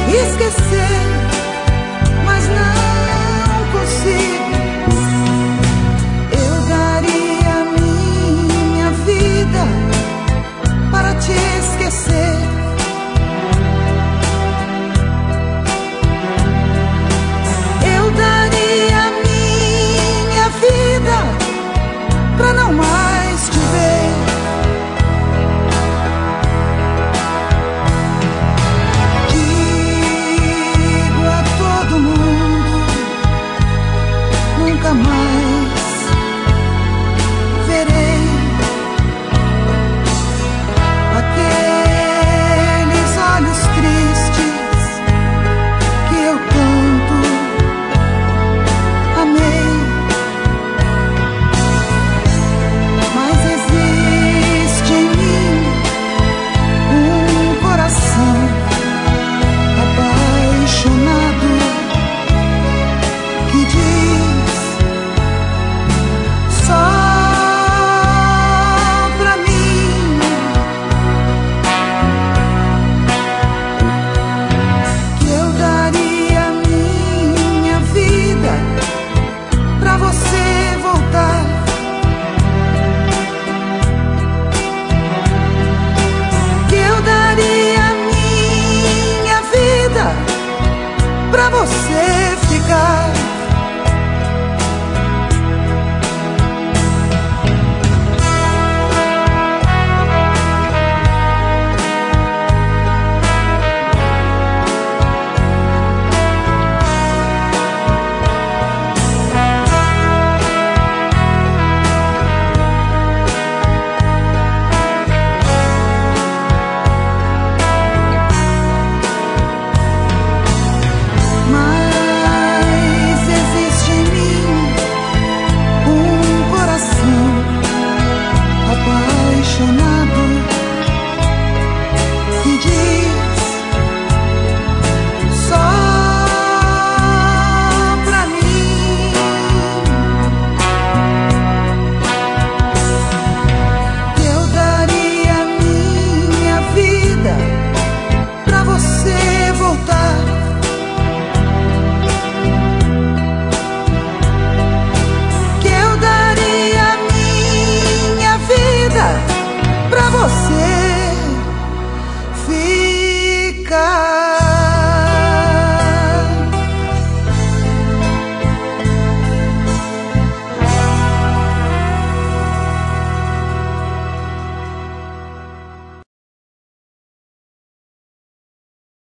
esquecer, mas não consigo. Eu daria minha vida para te esquecer. Eu daria minha vida pra não mais te ver. Digo a todo mundo, nunca mais verei aqueles olhos tristes que eu tanto amei. Mas existe em mim um coração apaixonado que diz só pra mim que eu daria minha vida pra você voltar. Que eu daria minha vida pra você ficar.